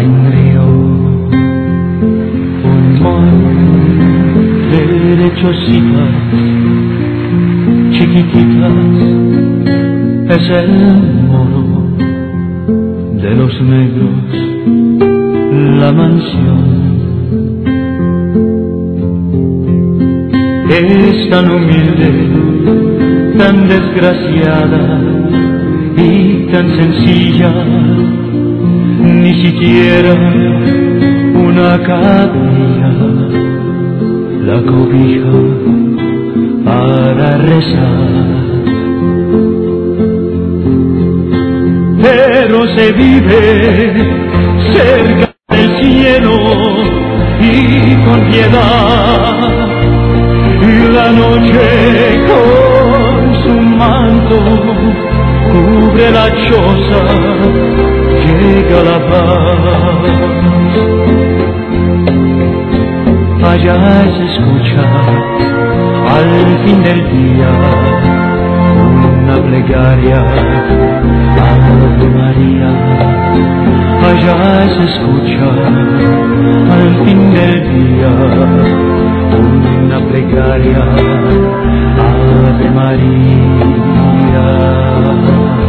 en río, un mar de lechositas chiquititas, es el moro de los negros, la mansión. Es tan humilde, tan desgraciada y tan sencilla, ni siquiera una capilla la cobija para rezar. Pero se vive cerca del cielo y con piedad. La noche con su manto cubre la choza, llega la paz. Allá se escucha al fin del día una plegaria, Ave María. Allá se escucha al fin del día una plegaria, Ave María.